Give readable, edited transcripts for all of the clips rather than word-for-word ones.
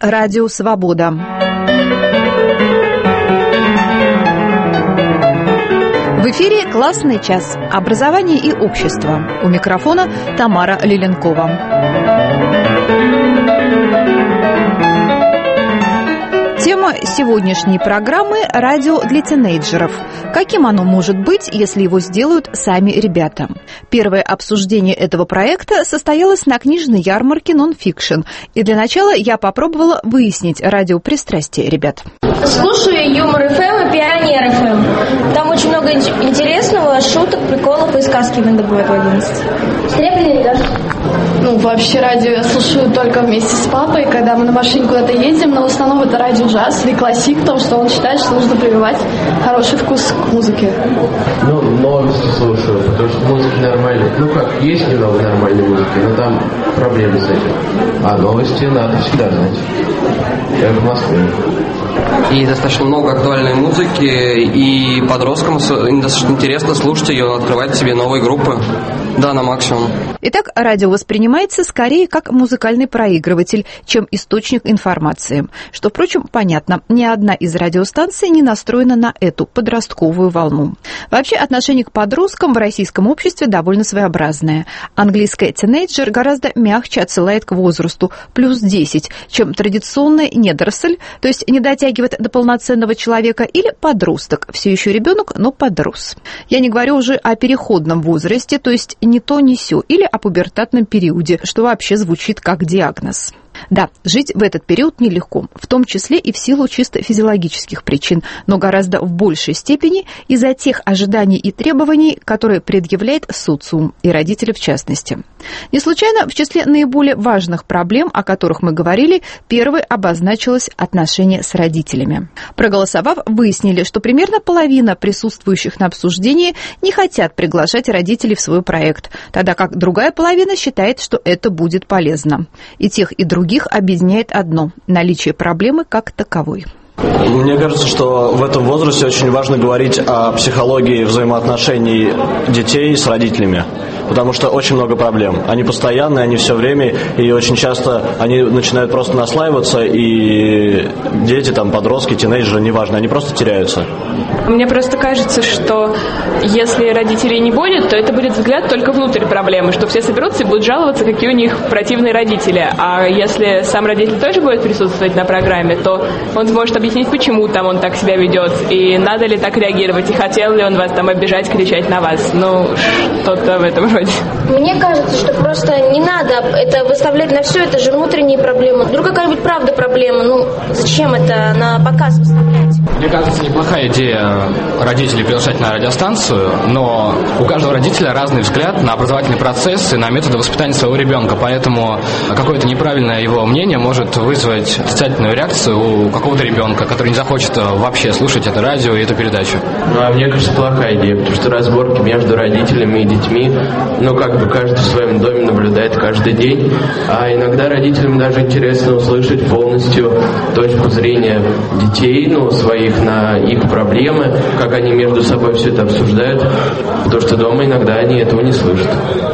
Радио Свобода. В эфире «Классный час». Образование и общество. У микрофона Тамара Лиленкова. Тема сегодняшней программы – радио для тинейджеров. Каким оно может быть, если его сделают сами ребята? Первое обсуждение этого проекта состоялось на книжной ярмарке «Нонфикшн». И для начала я попробовала выяснить радиопристрастие ребят. Слушаю Юмор ФМ и Пионер ФМ. Там очень много интересного, шуток, приколов и сказки иногда бывают в 11. Серебряный дождь. Вообще радио я слушаю только вместе с папой, когда мы на машине куда-то едем, но в основном это радио джаз или классик, потому что он считает, что нужно прививать хороший вкус к музыке. Новости слушаю, потому что музыки нормальной. Есть немного нормальной музыки, но там проблемы с этим. А новости надо всегда знать. Я в Москве. И достаточно много актуальной музыки, и подросткам достаточно интересно слушать ее, открывать себе новые группы. Да, на максимум. Итак, радио воспринимается скорее как музыкальный проигрыватель, чем источник информации. Что, впрочем, понятно, ни одна из радиостанций не настроена на эту подростковую волну. Вообще, отношение к подросткам в российском обществе довольно своеобразное. Английское «тинейджер» гораздо мягче отсылает к возрасту, плюс 10, чем традиционная недоросль, то есть не дотягивает до полноценного человека, или подросток, все еще ребенок, но подрос. Я не говорю уже о переходном возрасте, то есть не то, не сё, или о пубертатном периоде, что вообще звучит как диагноз. Да, жить в этот период нелегко, в том числе и в силу чисто физиологических причин, но гораздо в большей степени из-за тех ожиданий и требований, которые предъявляет социум, и родители в частности. Не случайно в числе наиболее важных проблем, о которых мы говорили, первой обозначилось отношение с родителями. Проголосовав, выяснили, что примерно половина присутствующих на обсуждении не хотят приглашать родителей в свой проект, тогда как другая половина считает, что это будет полезно. И тех, и других объединяет одно – наличие проблемы как таковой. Мне кажется, что в этом возрасте очень важно говорить о психологии взаимоотношений детей с родителями, потому что очень много проблем. Они постоянные, они все время, и очень часто они начинают просто наслаиваться, и дети, подростки, тинейджеры, неважно, они просто теряются. Мне просто кажется, что если родителей не будет, то это будет взгляд только внутрь проблемы, что все соберутся и будут жаловаться, какие у них противные родители. А если сам родитель тоже будет присутствовать на программе, то он сможет объяснить, почему он так себя ведет, и надо ли так реагировать, и хотел ли он вас обижать, кричать на вас. Что-то в этом роде. Мне кажется, что просто не надо это выставлять на все, это же внутренние проблемы. Вдруг какая-нибудь правда проблема, зачем это на показ выставлять? Мне кажется, неплохая идея родителей приглашать на радиостанцию, но у каждого родителя разный взгляд на образовательный процесс и на методы воспитания своего ребенка, поэтому какое-то неправильное его мнение может вызвать отрицательную реакцию у какого-то ребенка, который не захочет вообще слушать это радио и эту передачу. Мне кажется, плохая идея, потому что разборки между родителями и детьми, каждый в своем доме наблюдает каждый день, а иногда родителям даже интересно услышать полностью точку зрения детей, своих на их проблемы, как они между собой все это обсуждают, потому что дома иногда они этого не слышат.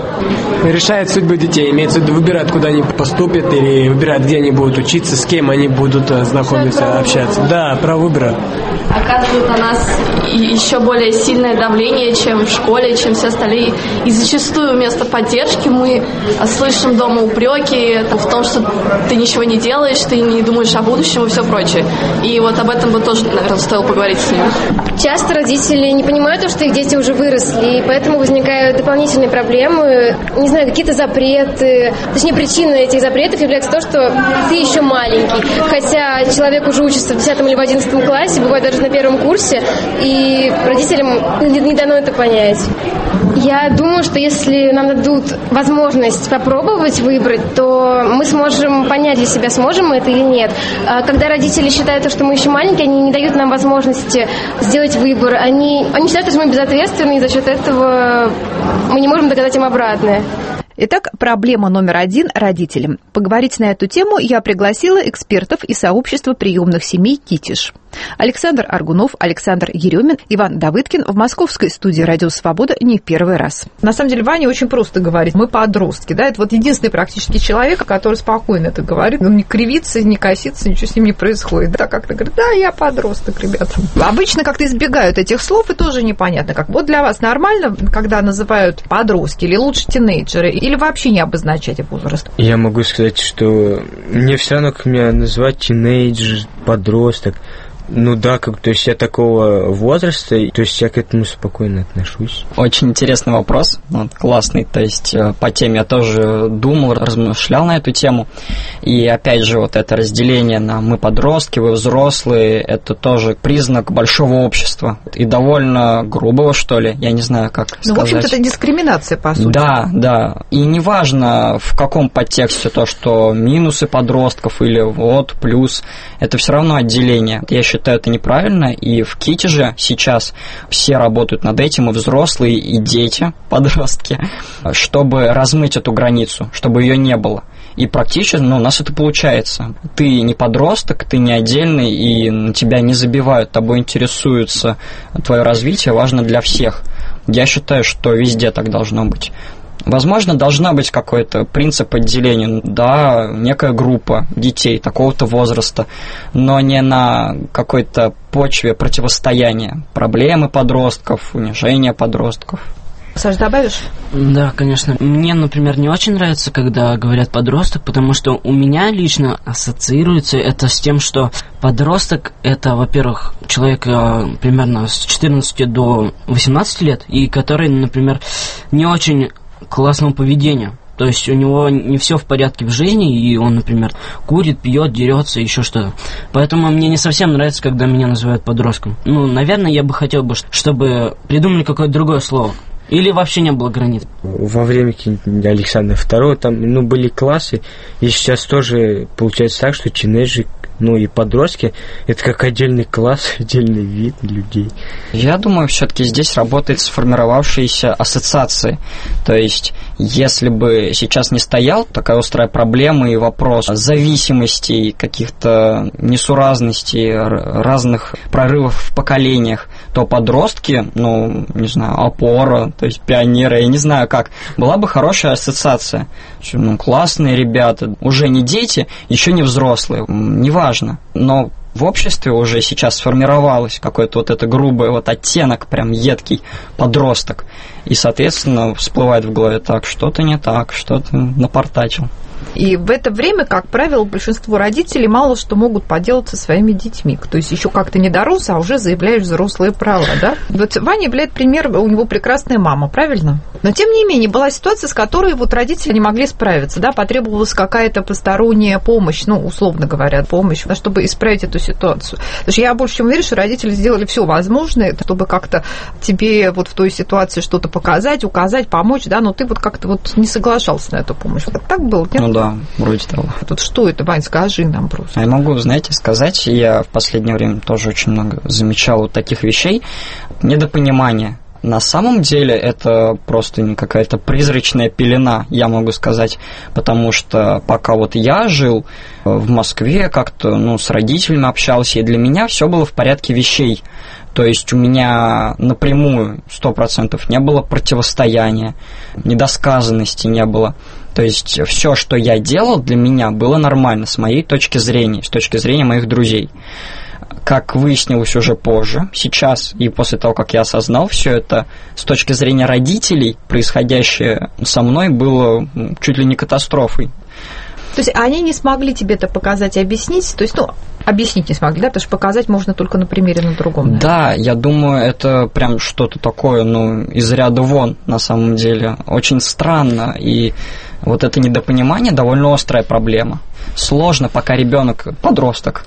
Решает судьбу детей, имеется в виду, выбирают, куда они поступят, или выбирают, где они будут учиться, с кем они будут знакомиться, общаться. Да, про выбор. Оказывает на нас еще более сильное давление, чем в школе, чем все остальные. И зачастую вместо поддержки мы слышим дома упреки в том, что ты ничего не делаешь, ты не думаешь о будущем и все прочее. И об этом бы тоже, наверное, стоило поговорить с ними. Часто родители не понимают, что их дети уже выросли, и поэтому возникают дополнительные проблемы, какие-то запреты. Точнее, причиной этих запретов является то, что ты еще маленький. Хотя человек уже учится в 10 или в 11 классе, бывает даже на первом курсе, и родителям не дано это понять. Я думаю, что если нам дадут возможность попробовать выбрать, то мы сможем понять для себя, сможем мы это или нет. Когда родители считают, что мы еще маленькие, они не дают нам возможности сделать выбор. Они считают, что мы безответственны, и за счет этого мы не можем доказать им обратное. Итак, проблема номер 1 – родителям. Поговорить на эту тему я пригласила экспертов из сообщества приемных семей «Китиш». Александр Аргунов, Александр Еремин, Иван Давыдкин в московской студии «Радио Свобода» не в первый раз. На самом деле Ваня очень просто говорит: мы подростки, да, это вот единственный практически человек, который спокойно это говорит, он не кривится, не косится, ничего с ним не происходит. Да, как-то говорит: да, я подросток, ребята. Обычно как-то избегают этих слов, и тоже непонятно как. Вот для вас нормально, когда называют подростки, или лучше тинейджеры, или вообще не обозначать возраст? Я могу сказать, что мне все равно, как меня называть, тинейджер, подросток. Ну да, то есть я такого возраста, то есть я к этому спокойно отношусь. Очень интересный вопрос, вот, классный, то есть по теме я тоже думал, размышлял на эту тему, и опять же вот это разделение на мы подростки, вы взрослые, это тоже признак большого общества, и довольно грубого, что ли, я не знаю, как сказать. Ну, в общем-то, это дискриминация, по сути. Да, и неважно в каком подтексте то, что минусы подростков или вот плюс, это все равно отделение, я считаю, это неправильно, и в КИТе же сейчас все работают над этим, и взрослые, и дети, подростки, чтобы размыть эту границу, чтобы ее не было. И практически, у нас это получается. Ты не подросток, ты не отдельный, и на тебя не забивают, тобой интересуется твое развитие, важно для всех. Я считаю, что везде так должно быть. Возможно, должна быть какой-то принцип отделения, да, некая группа детей такого-то возраста, но не на какой-то почве противостояния, проблемы подростков, унижения подростков. Саш, добавишь? Да, конечно. Мне, например, не очень нравится, когда говорят подросток, потому что у меня лично ассоциируется это с тем, что подросток – это, во-первых, человек примерно с 14 до 18 лет, и который, например, не очень классного поведения. То есть у него не все в порядке в жизни, и он, например, курит, пьет, дерется, еще что-то. Поэтому мне не совсем нравится, когда меня называют подростком. Наверное, я бы хотел, чтобы придумали какое-то другое слово. Или вообще не было границ. Во время Александра II там, были классы, и сейчас тоже получается так, что тинейджеры, и подростки, это как отдельный класс, отдельный вид людей. Я думаю, все-таки здесь работает сформировавшиеся ассоциации. То есть, если бы сейчас не стоял такая острая проблема и вопрос зависимостей, каких-то несуразностей, разных прорывов в поколениях, то подростки, не знаю, опора, то есть пионеры, я не знаю как, была бы хорошая ассоциация. Классные ребята, уже не дети, еще не взрослые, неважно, но в обществе уже сейчас сформировалось какой-то вот это грубый оттенок, прям едкий подросток, и, соответственно, всплывает в голове: так, что-то не так, что-то напортачил. И в это время, как правило, большинство родителей мало что могут поделать со своими детьми. То есть еще как-то не дорос, а уже заявляешь взрослые права, да? Вот Ваня являет пример, у него прекрасная мама, правильно? Но, тем не менее, была ситуация, с которой родители не могли справиться, да? Потребовалась какая-то посторонняя помощь, условно говоря, помощь, чтобы исправить эту ситуацию. Потому что я больше чем уверена, что родители сделали все возможное, чтобы как-то тебе в той ситуации что-то показать, указать, помочь, да? Но ты как-то не соглашался на эту помощь. Вот так было, нет? Да, вроде того. Тут что это, Вань, скажи нам просто. Я могу, сказать, я в последнее время тоже очень много замечал таких вещей. Недопонимание. На самом деле это просто какая-то призрачная пелена, я могу сказать, потому что пока я жил в Москве, как-то с родителями общался, и для меня все было в порядке вещей. То есть у меня напрямую 100% не было противостояния, недосказанности не было. То есть все, что я делал, для меня было нормально с моей точки зрения, с точки зрения моих друзей. Как выяснилось уже позже, сейчас и после того, как я осознал все это, с точки зрения родителей, происходящее со мной было чуть ли не катастрофой. То есть они не смогли тебе это показать и объяснить? То есть, объяснить не смогли, да? Потому что показать можно только на примере на другом. Да, я думаю, это прям что-то такое, из ряда вон, на самом деле. Очень странно, и вот это недопонимание довольно острая проблема. Сложно, пока ребенок, подросток,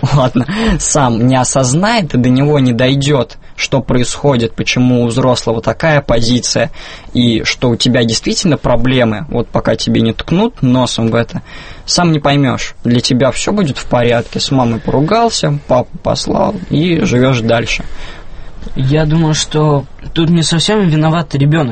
сам не осознает и до него не дойдет, что происходит, почему у взрослого такая позиция, и что у тебя действительно проблемы, пока тебе не ткнут носом в это, сам не поймешь. Для тебя все будет в порядке, с мамой поругался, папу послал, и живешь дальше. Я думаю, что тут не совсем виноват ребенок.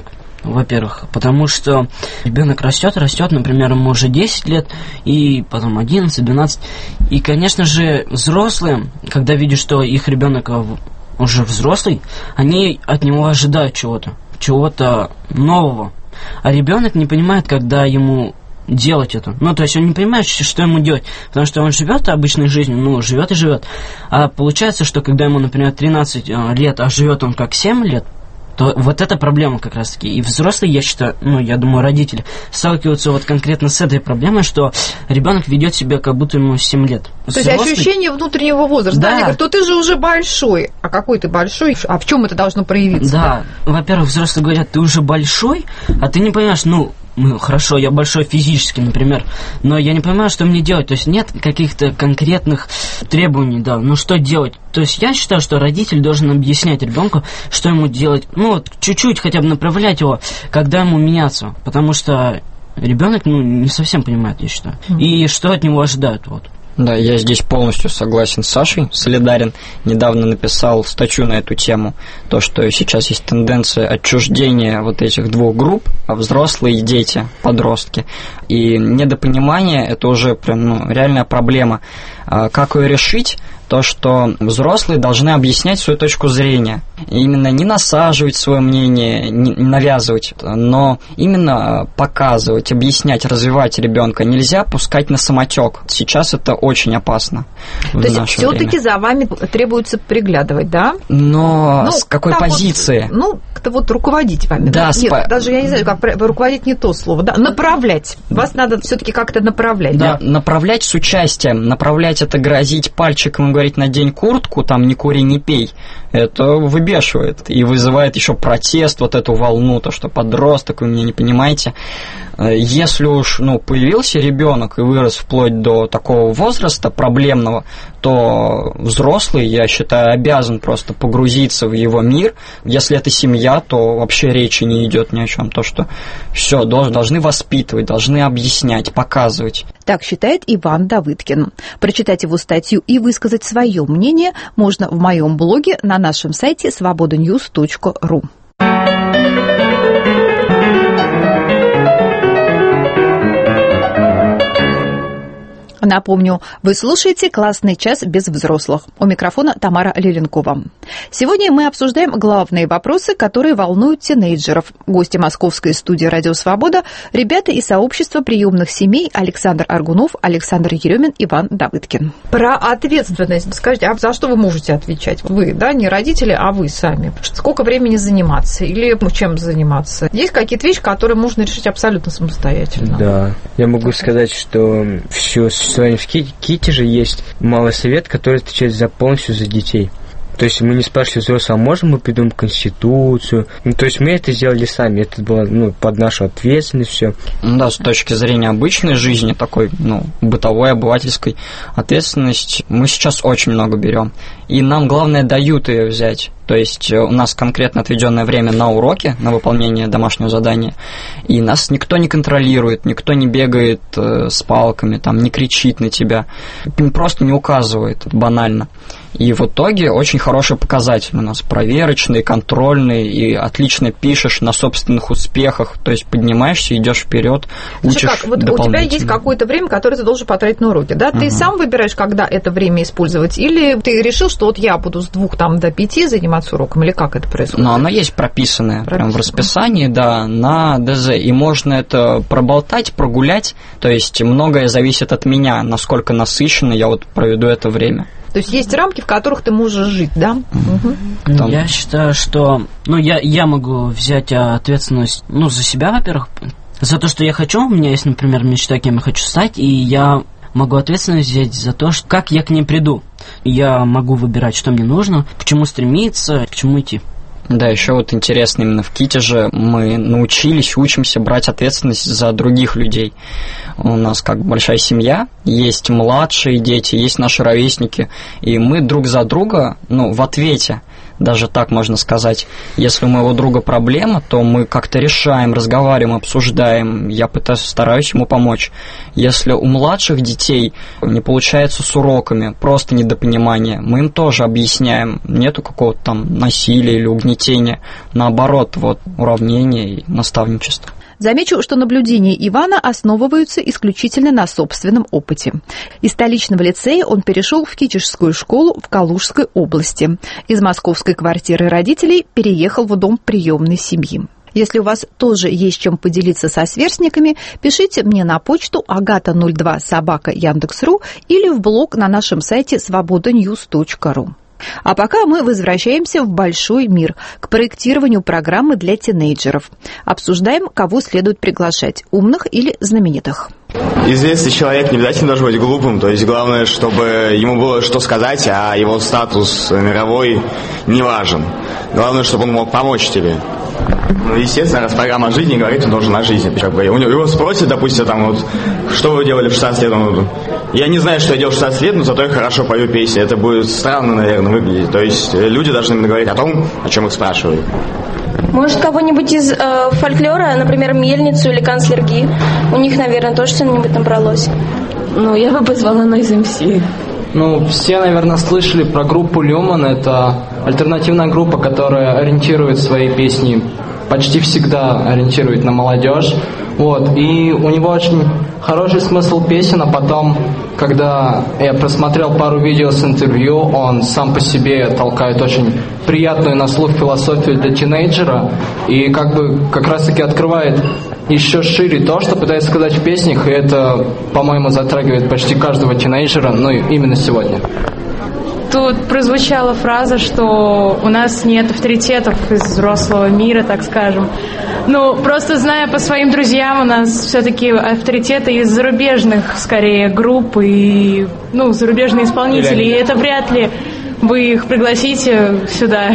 во-первых, потому что ребенок растет, например, ему уже 10 лет, и потом 11, 12. И, конечно же, взрослые, когда видят, что их ребенок уже взрослый, они от него ожидают чего-то нового. А ребенок не понимает, когда ему делать это. Ну, то есть он не понимает, что ему делать, потому что он живет обычной жизнью, живет и живет. А получается, что когда ему, например, 13 лет, а живет он как 7 лет, то вот эта проблема как раз-таки. И взрослые, я считаю, я думаю, родители сталкиваются вот конкретно с этой проблемой, что ребенок ведет себя, как будто ему 7 лет. То есть ощущение внутреннего возраста. Да. Они говорят, то ты же уже большой. А какой ты большой? А в чем это должно проявиться? Да. Во-первых, взрослые говорят, ты уже большой, а ты не понимаешь, хорошо, я большой физически, например, но я не понимаю, что мне делать. То есть нет каких-то конкретных требований, да. Что делать? То есть я считаю, что родитель должен объяснять ребенку, что ему делать. Чуть-чуть хотя бы направлять его, когда ему меняться. Потому что ребенок, не совсем понимает, я считаю. И что от него ожидают, вот. Да, я здесь полностью согласен с Сашей, солидарен. Недавно написал статью на эту тему, то, что сейчас есть тенденция отчуждения вот этих двух групп, взрослые и дети, подростки. И недопонимание – это уже прям реальная проблема. Как ее решить? То, что взрослые должны объяснять свою точку зрения. И именно не насаживать свое мнение, не навязывать, но именно показывать, объяснять, развивать ребенка. Нельзя пускать на самотек. Сейчас это очень опасно. То есть все-таки за вами требуется приглядывать, да? Но с какой позиции? Как-то руководить вами. Да, Нет, даже я не знаю, как руководить не то слово. Да, направлять. Вас надо все-таки как-то направлять. Да, направлять с участием. Направлять — это грозить пальчиком и говорить: надень куртку, там не кури, не пей. Это выбешивает и вызывает еще протест, вот эту волну, то, что подросток, вы меня не понимаете. Если уж появился ребенок и вырос вплоть до такого возраста проблемного, то взрослый, я считаю, обязан просто погрузиться в его мир. Если это семья, то вообще речи не идет ни о чем. То, что все должны воспитывать, должны объяснять, показывать. Так считает Иван Давыдкин. Прочитать его статью и высказать свое мнение можно в моем блоге на нашем сайте svobodanews.ru. Напомню, вы слушаете «Классный час без взрослых». У микрофона Тамара Леленкова. Сегодня мы обсуждаем главные вопросы, которые волнуют тинейджеров. Гости московской студии «Радио Свобода» – ребята из сообщества приемных семей Александр Аргунов, Александр Еремин, Иван Давыдкин. Про ответственность. Скажите, а за что вы можете отвечать? Вы, да, не родители, а вы сами. Сколько времени заниматься или чем заниматься? Есть какие-то вещи, которые можно решить абсолютно самостоятельно? Да, я могу сказать, что все в Китеже есть малый совет, который отвечает полностью за детей. То есть мы не спрашивали взрослых, а можем мы придумать конституцию? То есть мы это сделали сами, это было под нашу ответственность все. Да, с точки зрения обычной жизни, такой, бытовой, обывательской ответственности, мы сейчас очень много берем. И нам, главное, дают ее взять. То есть у нас конкретно отведенное время на уроки, на выполнение домашнего задания, и нас никто не контролирует, никто не бегает с палками, не кричит на тебя, просто не указывает, банально. И в итоге очень хороший показатель у нас, проверочный, контрольный, и отлично пишешь на собственных успехах, то есть поднимаешься, идешь вперед, учишь дополнительно. У тебя есть какое-то время, которое ты должен потратить на уроки, да? Ты сам выбираешь, когда это время использовать, или ты решил, что я буду с 2 до 5 заниматься уроком, или как это происходит? Оно есть прописанное прям в расписании, да, на ДЗ, и можно это проболтать, прогулять, то есть многое зависит от меня, насколько насыщенно я проведу это время. То есть есть рамки, в которых ты можешь жить, да? Я считаю, что я могу взять ответственность за себя, во-первых, за то, что я хочу. У меня есть, например, мечта, кем я хочу стать, и я могу ответственность взять за то, как я к ней приду. Я могу выбирать, что мне нужно, к чему стремиться, к чему идти. Да, еще интересно, именно в Китеже мы учимся брать ответственность за других людей. У нас как большая семья, есть младшие дети, есть наши ровесники, и мы друг за друга, в ответе даже так можно сказать. Если у моего друга проблема, то мы как-то решаем, разговариваем, обсуждаем, я стараюсь ему помочь. Если у младших детей не получается с уроками, просто недопонимание, мы им тоже объясняем, нету какого-то там насилия или угнетения, наоборот, вот уравнение и наставничество. Замечу, что наблюдения Ивана основываются исключительно на собственном опыте. Из столичного лицея он перешел в Китежскую школу в Калужской области. Из московской квартиры родителей переехал в дом приемной семьи. Если у вас тоже есть чем поделиться со сверстниками, пишите мне на почту agata02@yandex.ru или в блог на нашем сайте svobodanews.ru. А пока мы возвращаемся в большой мир, к проектированию программы для тинейджеров. Обсуждаем, кого следует приглашать, умных или знаменитых. Известный человек не обязательно должен быть глупым, то есть главное, чтобы ему было что сказать, а его статус мировой не важен. Главное, чтобы он мог помочь тебе. Ну, естественно, раз программа о жизни говорит, он должен о жизни. Его спросят, допустим, там, вот, что вы делали в 16 лет? Я не знаю, что я делал в 16 лет, но зато я хорошо пою песни. Это будет странно, наверное, выглядеть. То есть люди должны именно говорить о том, о чем их спрашивают. Может, кого-нибудь из фольклора, например, Мельницу или Канцлер-Ги. У них, наверное, тоже что-нибудь набралось. Ну, я бы позвала Noise MC. Ну, все, наверное, слышали про группу Люман. Это альтернативная группа, которая ориентирует свои песни, почти всегда ориентирует на молодежь. Вот. И у него очень хороший смысл песен, а потом, когда я просмотрел пару видео с интервью, он сам по себе толкает очень приятную на слух философию для тинейджера и как раз-таки открывает еще шире то, что пытается сказать в песнях, и это, по-моему, затрагивает почти каждого тинейджера, ну именно сегодня. Тут прозвучала фраза, что у нас нет авторитетов из взрослого мира, так скажем. Ну, просто зная по своим друзьям, у нас все-таки авторитеты из зарубежных, скорее, групп и, зарубежные исполнители. И это вряд ли вы их пригласите сюда.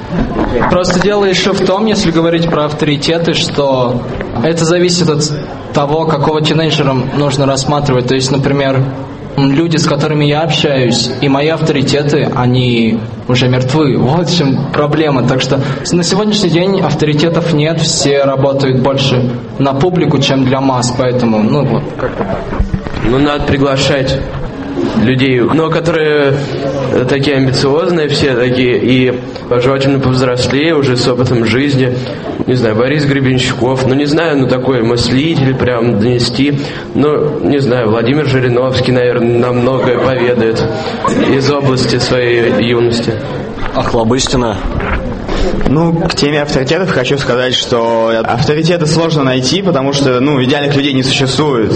Просто дело еще в том, если говорить про авторитеты, что это зависит от того, какого тинейджера нужно рассматривать. То есть, например, люди, с которыми я общаюсь, и мои авторитеты, они уже мертвы. Вот в чем проблема. Так что на сегодняшний день авторитетов нет, все работают больше на публику, чем для масс, поэтому, как-то так. Надо приглашать людей, которые такие амбициозные все такие, и желательно повзрослее, уже с опытом жизни. Не знаю, Борис Гребенщиков, не знаю, такой мыслитель, прям донести. Не знаю, Владимир Жириновский, наверное, нам многое поведает из области своей юности. Охлобыстина. К теме авторитетов хочу сказать, что авторитеты сложно найти, потому что, идеальных людей не существует.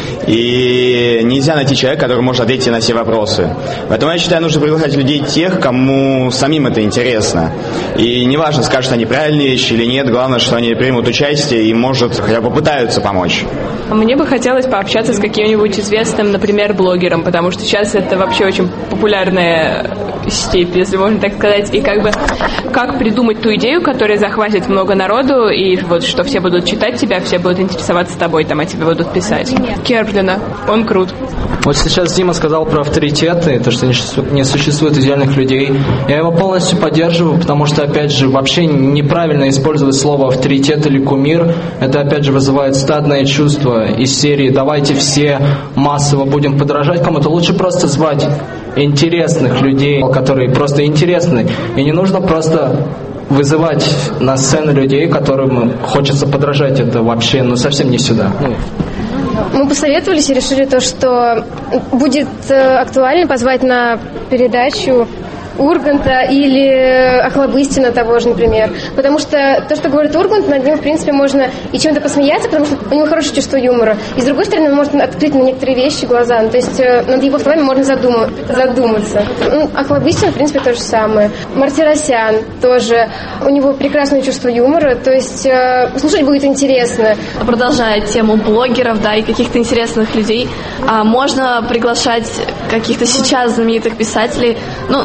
И нельзя найти человека, который может ответить на все вопросы. Поэтому я считаю, нужно приглашать людей тех, кому самим это интересно. И неважно, скажут они правильные вещи или нет, главное, что они примут участие и, может, хотя бы попытаются помочь. Мне бы хотелось пообщаться с каким-нибудь известным, например, блогером, потому что сейчас это вообще очень популярная степь, если можно так сказать. И как придумать ту идею, которая захватит много народу, и вот что все будут читать тебя, все будут интересоваться тобой, о тебе будут писать. Керплина, он крут. Вот сейчас Дима сказал про авторитеты, то, что не существует идеальных людей. Я его полностью поддерживаю, потому что, опять же, вообще неправильно использовать слово авторитет или кумир. Это, опять же, вызывает стадное чувство из серии «давайте все массово будем подражать кому-то». Лучше просто звать интересных людей, которые просто интересны. И не нужно просто вызывать на сцену людей, которым хочется подражать. Это вообще совсем не сюда. Мы посоветовались и решили что будет актуально позвать на передачу Урганта или Охлобыстина того же, например. Потому что то, что говорит Ургант, над ним, в принципе, можно и чем-то посмеяться, потому что у него хорошее чувство юмора. И, с другой стороны, он может открыть на некоторые вещи глаза. То есть над его словами можно задуматься. Охлобыстин, в принципе, то же самое. Мартиросян тоже. У него прекрасное чувство юмора. То есть слушать будет интересно. Продолжая тему блогеров, и каких-то интересных людей, можно приглашать каких-то сейчас знаменитых писателей. Например,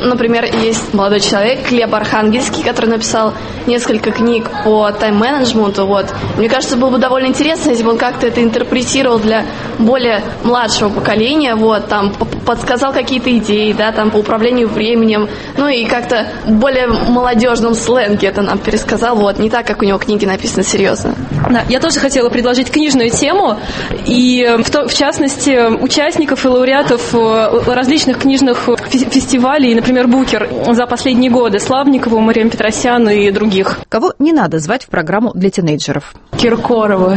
например, есть молодой человек, Глеб Архангельский, который написал несколько книг по тайм-менеджменту. Вот. Мне кажется, было бы довольно интересно, если бы он как-то это интерпретировал для более младшего поколения, вот, там, подсказал какие-то идеи, да, там, по управлению временем, ну и как-то в более молодежном сленге это нам пересказал, вот, не так, как у него книги написаны серьезно. Да, я тоже хотела предложить книжную тему, и в частности участников и лауреатов различных книжных фестивалей, например, Букер за последние годы, Славникову, Мариам Петросян и других. Кого не надо звать в программу для тинейджеров? Киркорова.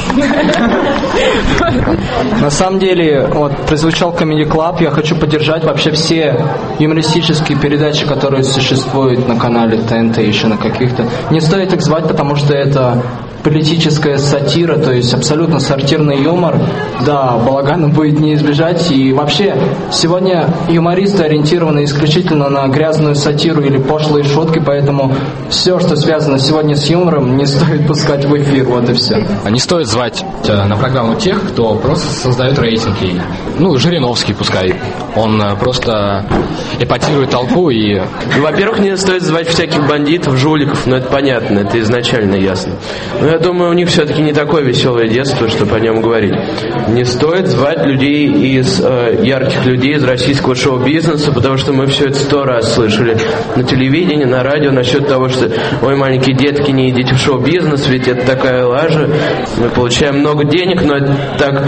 На самом деле, вот, прозвучал Comedy Club, я хочу поддержать вообще все юмористические передачи, которые существуют на канале ТНТ, еще на каких-то. Не стоит их звать, потому что это политическая сатира, то есть абсолютно сортирный юмор. Да, балагана будет не избежать. И вообще, сегодня юмористы ориентированы исключительно на грязную сатиру или пошлые шутки, поэтому все, что связано сегодня с юмором, не стоит пускать в эфир, вот и все. Не стоит звать на программу тех, кто просто создает рейтинги. Ну, Жириновский пускай. Он просто эпатирует толпу и... Ну, во-первых, не стоит звать всяких бандитов, жуликов, но это понятно, это изначально ясно. Но я думаю, у них все-таки не такое веселое детство, чтобы о нем говорить. Не стоит звать людей ярких людей из российского шоу-бизнеса, потому что мы все это 100 раз слышали на телевидении, на радио насчет того, что ой, маленькие детки, не идите в шоу-бизнес, ведь это такая лажа. Мы получаем много денег, но это так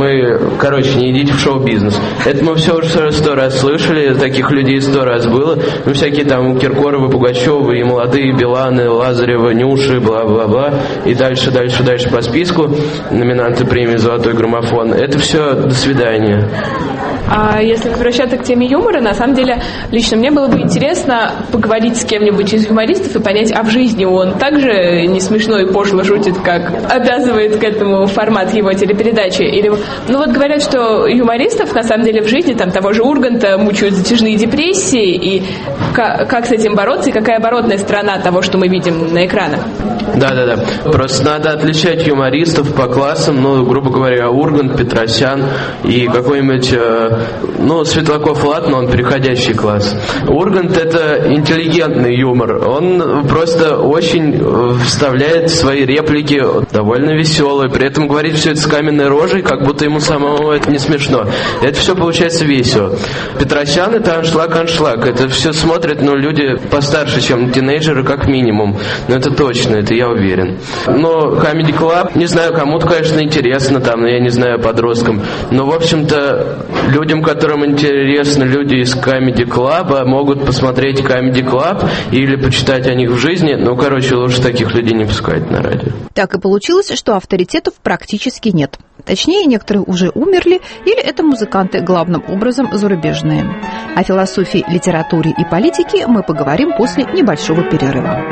не идите в шоу-бизнес. Это мы все уже 100 раз слышали, таких людей 100 раз было. Ну, всякие там Киркоровы, Пугачевы и молодые Биланы, Лазаревы, Нюши, бла-бла-бла. И дальше по списку номинанты премии «Золотой граммофон». Это все до свидания. А если возвращаться к теме юмора, на самом деле, лично мне было бы интересно поговорить с кем-нибудь из юмористов и понять, а в жизни он также не смешно и пошло шутит, как обязывает к этому формат его телепередачи. Или, ну вот говорят, что юмористов на самом деле в жизни, там того же Урганта, мучают затяжные депрессии, и как с этим бороться, и какая оборотная сторона того, что мы видим на экранах. Да. Просто надо отличать юмористов по классам, ну, грубо говоря, Ургант, Петросян и какой-нибудь, Светлаков, ладно, он переходящий класс. Ургант — это интеллигентный юмор. Он просто очень вставляет свои реплики довольно веселые, при этом говорит все это с каменной рожей, как будто ему самому это не смешно. Это все получается весело. Петросян — это аншлаг. Это все смотрят, люди постарше, чем тинейджеры, как минимум. Но это точно, это я уверен. Но Comedy Club, не знаю, кому-то, конечно, интересно, я не знаю, подросткам. Но, в общем-то, людям, которым интересны люди из Comedy Club, могут посмотреть Comedy Club или почитать о них в жизни. Лучше таких людей не пускать на радио. Так и получилось, что авторитетов практически нет. Точнее, некоторые уже умерли, или это музыканты, главным образом зарубежные. О философии, литературе и политике мы поговорим после небольшого перерыва.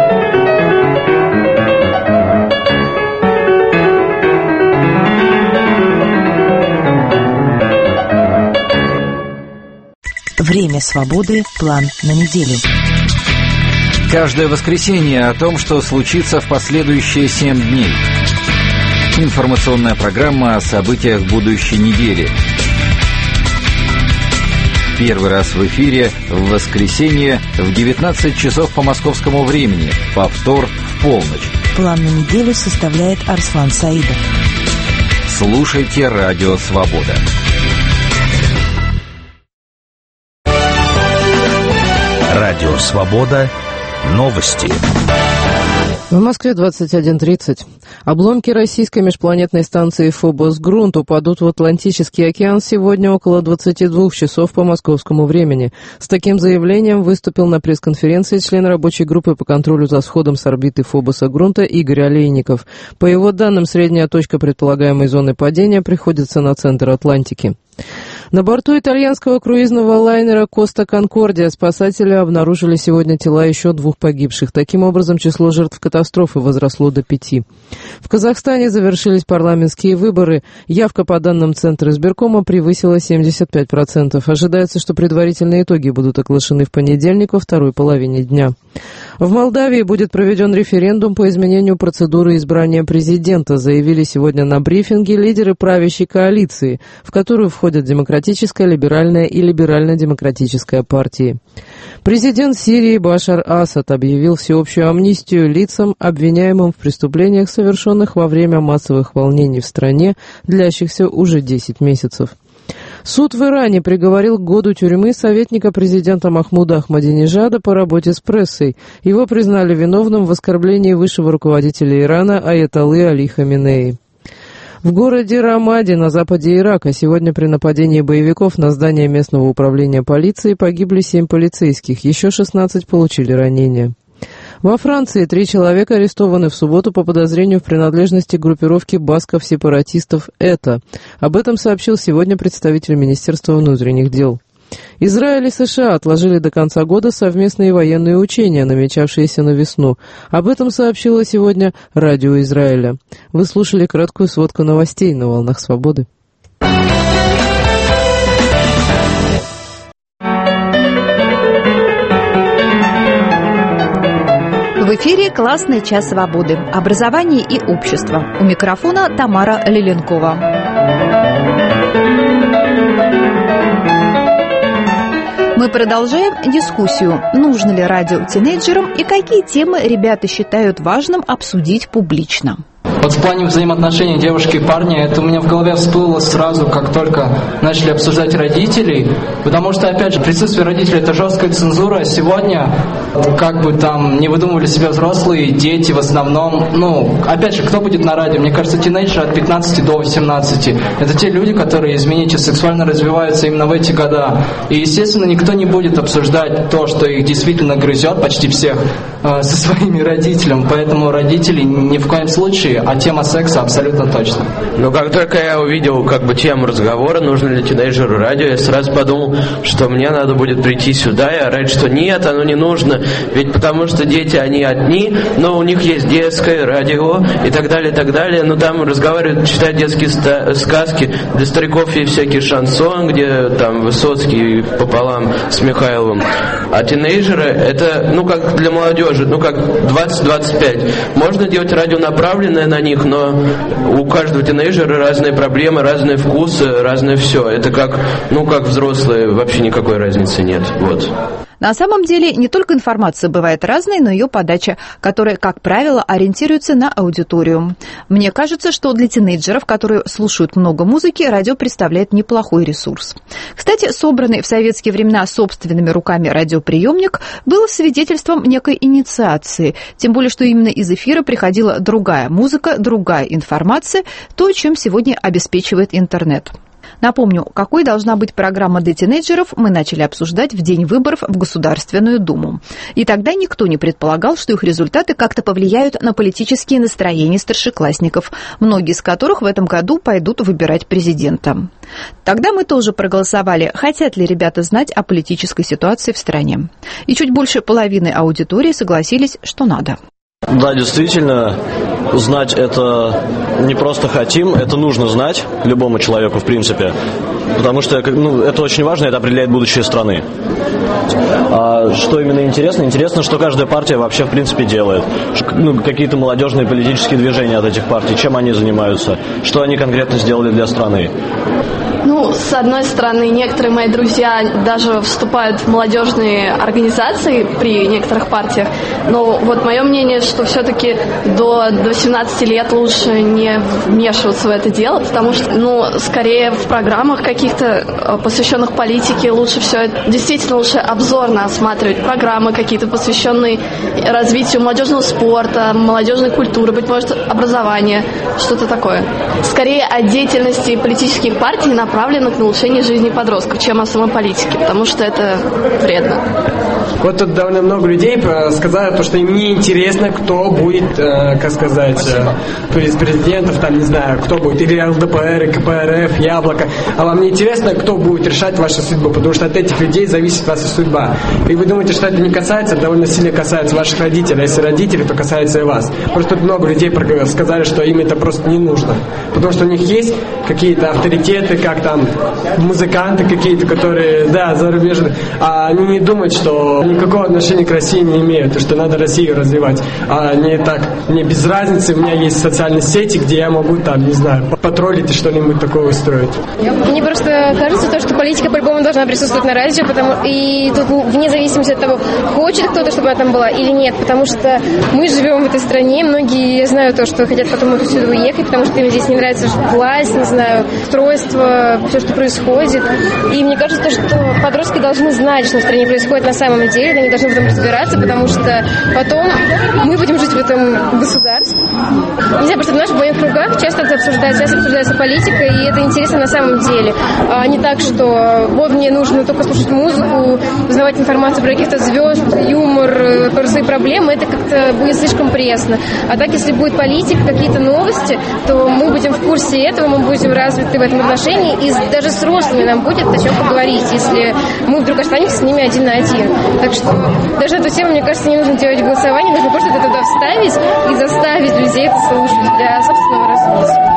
Время свободы. План на неделю. Каждое воскресенье о том, что случится в последующие 7 дней. Информационная программа о событиях будущей недели. Первый раз в эфире в воскресенье в 19 часов по московскому времени. Повтор в полночь. План на неделю составляет Арслан Саидов. Слушайте «Радио Свобода». Радио «Свобода». Новости. В Москве 21:30. Обломки российской межпланетной станции «Фобос-Грунт» упадут в Атлантический океан сегодня около 22 часов по московскому времени. С таким заявлением выступил на пресс-конференции член рабочей группы по контролю за сходом с орбиты Фобоса-Грунта Игорь Олейников. По его данным, средняя точка предполагаемой зоны падения приходится на центр Атлантики. На борту итальянского круизного лайнера «Коста Конкордия» спасатели обнаружили сегодня тела еще 2 погибших. Таким образом, число жертв катастрофы возросло до 5. В Казахстане завершились парламентские выборы. Явка, по данным Центра избиркома, превысила 75%. Ожидается, что предварительные итоги будут оглашены в понедельник во второй половине дня. В Молдавии будет проведен референдум по изменению процедуры избрания президента, заявили сегодня на брифинге лидеры правящей коалиции, в которую входят Демократическая, Либеральная и Либерально-демократическая партии. Президент Сирии Башар Асад объявил всеобщую амнистию лицам, обвиняемым в преступлениях, совершенных во время массовых волнений в стране, длящихся уже 10 месяцев. Суд в Иране приговорил к году тюрьмы советника президента Махмуда Ахмадинежада по работе с прессой. Его признали виновным в оскорблении высшего руководителя Ирана Аятоллы Али Хаминеи. В городе Рамади на западе Ирака сегодня при нападении боевиков на здание местного управления полиции погибли 7 полицейских, еще 16 получили ранения. Во Франции 3 человека арестованы в субботу по подозрению в принадлежности к группировке басков-сепаратистов «ЭТА». Об этом сообщил сегодня представитель Министерства внутренних дел. Израиль и США отложили до конца года совместные военные учения, намечавшиеся на весну. Об этом сообщило сегодня радио Израиля. Вы слушали краткую сводку новостей на «Волнах Свободы». В эфире «Классный час свободы». Образование и общество. У микрофона Тамара Лиленкова. Мы продолжаем дискуссию, нужно ли радио тинейджерам и какие темы ребята считают важным обсудить публично. Вот в плане взаимоотношений девушки и парня, это у меня в голове всплыло сразу, как только начали обсуждать родителей, потому что, опять же, присутствие родителей – это жесткая цензура. Сегодня, как бы там не выдумывали себя взрослые, дети в основном, опять же, кто будет на радио? Мне кажется, тинейджеры от 15 до 18. Это те люди, которые, извините, сексуально развиваются именно в эти года. И, естественно, никто не будет обсуждать то, что их действительно грызет, почти всех, со своими родителями. Поэтому родители ни в коем случае, а тема секса абсолютно точно. Но как только я увидел тему разговора, нужно ли тинейджеру радио, я сразу подумал, что мне надо будет прийти сюда и орать, что нет, оно не нужно, ведь потому что дети, они одни, но у них есть детское радио и так далее, но там разговаривают, читают детские сказки, для стариков есть всякий шансон, где там Высоцкий пополам с Михайловым, а тинейджеры это, как для молодежи, как 20-25, можно делать радио направленное на них, но у каждого тинейджера разные проблемы, разные вкусы, разное все. Это как взрослые, вообще никакой разницы нет. Вот. На самом деле, не только информация бывает разной, но и ее подача, которая, как правило, ориентируется на аудиторию. Мне кажется, что для тинейджеров, которые слушают много музыки, радио представляет неплохой ресурс. Кстати, собранный в советские времена собственными руками радиоприемник был свидетельством некой инициации, тем более, что именно из эфира приходила другая музыка, другая информация, то, чем сегодня обеспечивает интернет. Напомню, какой должна быть программа для тинейджеров, мы начали обсуждать в день выборов в Государственную Думу. И тогда никто не предполагал, что их результаты как-то повлияют на политические настроения старшеклассников, многие из которых в этом году пойдут выбирать президента. Тогда мы тоже проголосовали, хотят ли ребята знать о политической ситуации в стране. И чуть больше половины аудитории согласились, что надо. Да, действительно, знать это не просто хотим, это нужно знать любому человеку, в принципе, потому что это очень важно, это определяет будущее страны. А что именно интересно? Интересно, что каждая партия вообще, в принципе, делает. Какие-то молодежные политические движения от этих партий, чем они занимаются, что они конкретно сделали для страны. С одной стороны, некоторые мои друзья даже вступают в молодежные организации при некоторых партиях, но вот мое мнение, что все-таки до 17 лет лучше не вмешиваться в это дело, потому что, скорее в программах каких-то, посвященных политике, лучше все это, действительно лучше обзорно осматривать программы какие-то, посвященные развитию молодежного спорта, молодежной культуры, быть может, образования, что-то такое. Скорее о деятельности политических партий направленных на улучшение жизни подростков, чем о самой политике, потому что это вредно. Вот тут довольно много людей сказали, что им не интересно, кто будет, из президентов, не знаю, кто будет, или ЛДПР, КПРФ, Яблоко. А вам не интересно, кто будет решать вашу судьбу, потому что от этих людей зависит ваша судьба. И вы думаете, что это не касается, довольно сильно касается ваших родителей. А если родители, то касается и вас. Просто тут много людей сказали, что им это просто не нужно. Потому что у них есть какие-то авторитеты, как там музыканты какие-то, которые, зарубежные. А они не думают, что никакого отношения к России не имеют, то что надо Россию развивать, а не так, мне без разницы, у меня есть социальные сети, где я могу там, не знаю, потроллить и что-нибудь такое устроить. Мне просто кажется, что политика по-любому должна присутствовать на радио, и тут вне зависимости от того, хочет кто-то, чтобы она там была или нет, потому что мы живем в этой стране, многие, я знаю то, что хотят потом отсюда уехать, потому что им здесь не нравится власть, не знаю, устройство, все, что происходит. И мне кажется, что подростки должны знать, что в стране происходит на самом деле, они должны в этом разбираться, потому что потом мы будем жить в этом государстве. Не знаю, просто в моих кругах часто это обсуждается политика, и это интересно на самом деле. А не так, что вот мне нужно только слушать музыку, узнавать информацию про каких-то звезд, юмор, про свои проблемы, это как-то будет слишком пресно. А так, если будет политика, какие-то новости, то мы будем в курсе этого, мы будем развиты в этом отношении, и даже с взрослыми нам будет о чем поговорить, если мы вдруг останемся с ними один на один. Так что даже эту тему, мне кажется, не нужно делать голосование, нужно просто это туда вставить и заставить людей это слушать для собственного развития.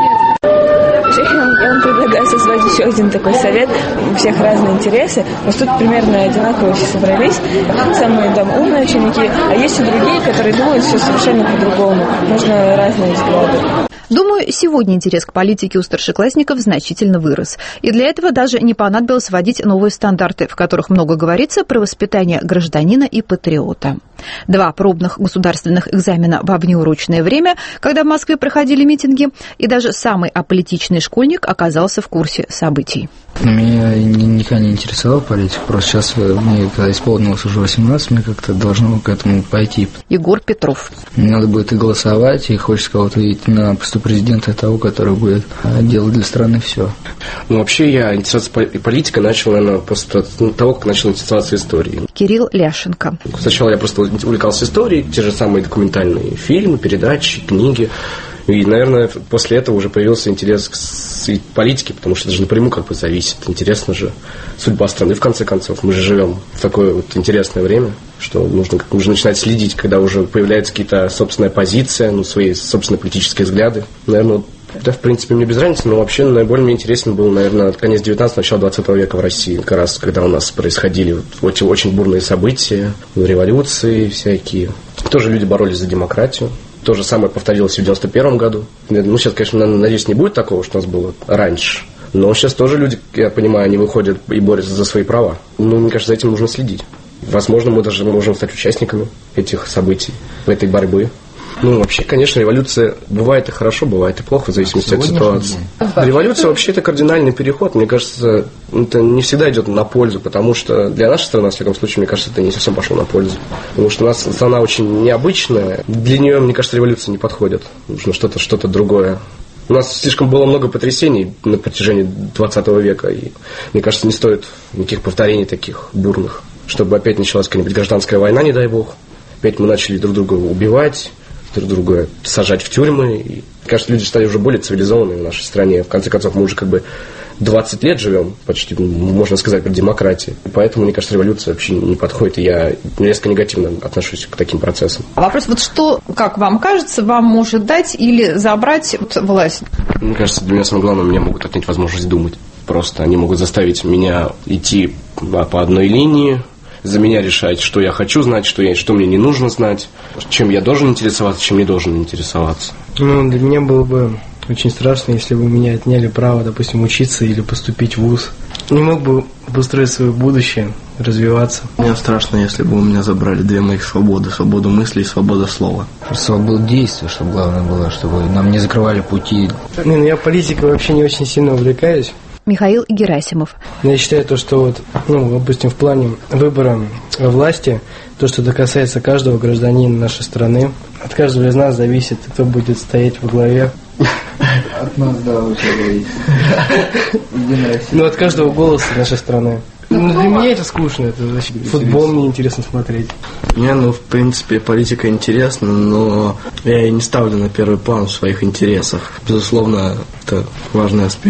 Я вам предлагаю созвать еще один такой совет. У всех разные интересы. Вот тут примерно одинаково все собрались. Самые умные ученики, а есть и другие, которые думают все совершенно по-другому. Можно разные взгляды. Думаю, сегодня интерес к политике у старшеклассников значительно вырос. И для этого даже не понадобилось вводить новые стандарты, в которых много говорится про воспитание гражданина и патриота. 2 пробных государственных экзамена во внеурочное время, когда в Москве проходили митинги, и даже самый аполитичный школьник оказался в курсе событий. Меня никогда не интересовала политика, просто сейчас мне, когда исполнилось уже 18, мне как-то должно к этому пойти. Егор Петров. Мне надо будет и голосовать, и хочется кого-то видеть на посту президента, того, который будет делать для страны все. Ну, вообще, я интересоваться политикой начал, наверное, после того, как начал интересоваться историей. Кирилл Ляшенко. Сначала я просто увлекался историей, те же самые документальные фильмы, передачи, книги. И, наверное, после этого уже появился интерес к политике, потому что это же напрямую как бы зависит. Интересно же судьба страны, в конце концов. Мы же живем в такое вот интересное время, что нужно начинать следить, когда уже появляется какие-то собственная позиция, свои собственные политические взгляды. Наверное, да, в принципе, мне без разницы, но вообще наиболее мне интересен был, наверное, конец 19-го, начало 20 века в России, как раз когда у нас происходили очень бурные события, революции всякие. Тоже люди боролись за демократию. То же самое повторилось и в 91 году. Ну, сейчас, конечно, надеюсь, не будет такого, что у нас было раньше. Но сейчас тоже люди, я понимаю, они выходят и борются за свои права. Ну, мне кажется, за этим нужно следить. Возможно, мы даже можем стать участниками этих событий, этой борьбы. Ну, вообще, конечно, революция бывает и хорошо, бывает и плохо, в зависимости от ситуации. Революция вообще это кардинальный переход. Мне кажется, это не всегда идет на пользу, потому что для нашей страны, во всяком случае, мне кажется, это не совсем пошло на пользу. Потому что у нас страна очень необычная. Для нее, мне кажется, революция не подходит. Нужно что-то другое. У нас слишком было много потрясений на протяжении 20 века, и, мне кажется, не стоит никаких повторений таких бурных, чтобы опять началась какая-нибудь гражданская война, не дай бог. Опять мы начали друг друга убивать, друг друга сажать в тюрьмы. И, кажется, люди стали уже более цивилизованными в нашей стране. В конце концов, мы уже как бы 20 лет живем, почти, можно сказать, при демократии. Поэтому, мне кажется, революция вообще не подходит. И я резко негативно отношусь к таким процессам. Вопрос, вот что, как вам кажется, вам может дать или забрать власть? Мне кажется, для меня самое главное, мне могут отнять возможность думать. Просто они могут заставить меня идти по одной линии, за меня решать, что я хочу знать, что мне не нужно знать, чем я должен интересоваться, чем не должен интересоваться. Ну, для меня было бы очень страшно, если бы у меня отняли право, допустим, учиться или поступить в вуз. Не мог бы построить свое будущее, развиваться. Мне страшно, если бы у меня забрали 2 моих свободы. Свободу мысли и свобода слова. Свобода действия, чтобы главное было, чтобы нам не закрывали пути. Я политикой вообще не очень сильно увлекаюсь. Михаил Герасимов. Я считаю, что допустим, в плане выбора власти, то, что это каждого гражданина нашей страны, от каждого из нас зависит, кто будет стоять во главе. От нас, да, очень зависит. От каждого голоса нашей страны. Для меня это скучно, это футбол мне интересно смотреть. Мне, в принципе, политика интересна, но я ее не ставлю на первый план в своих интересах. Безусловно, это важный аспект